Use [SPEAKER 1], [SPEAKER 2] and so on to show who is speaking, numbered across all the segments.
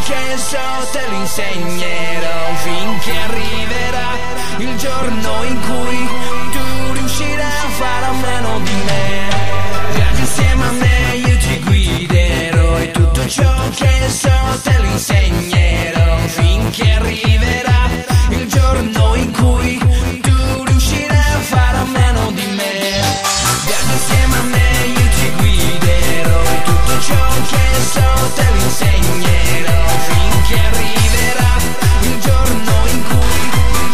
[SPEAKER 1] che so te lo insegnerò, finché arriverà il giorno in cui tu riuscirai a fare a meno di me. Viaggi insieme a me, io ti guiderò e tutto ciò che so te lo insegnerò, finché arriverà il giorno in cui tu riuscirai a fare a meno di me. Viaggi insieme a me, io ti guiderò e tutto ciò che so te lo insegnerò, finché arriverà il giorno in cui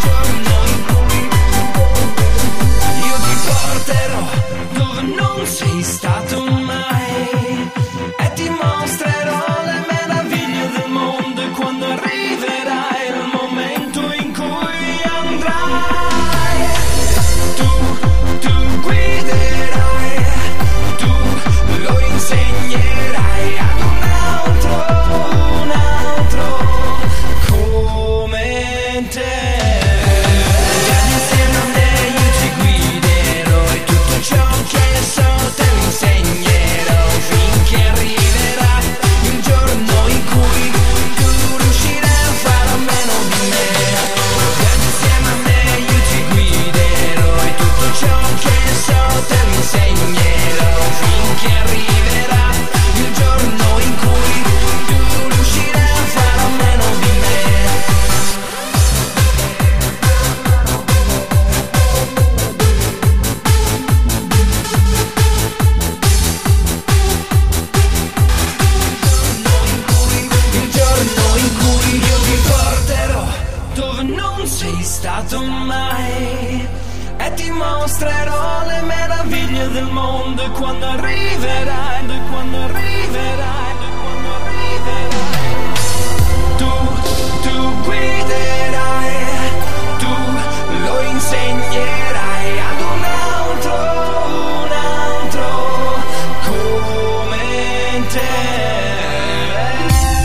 [SPEAKER 1] io ti porterò dove non sei stato mai e ti mostrerò le meraviglie del mondo. E quando arriverà il momento in cui andrai, tu guiderai, tu lo insegnerai ad un altro come te. Viaggi insieme a me, io ti guiderò e tutto ciò che so te lo insegnerò, finché arriverà il giorno in cui tu riuscirai a fare a meno di me. Viaggi insieme a me, io ti guiderò e tutto ciò che so te lo insegnerò, finché arriverà il giorno in cui tu riuscirai a fare a meno di me. Il giorno in cui io ti porterò dove non sei stato mai e ti mostrerò le meraviglie del mondo. E quando arriverai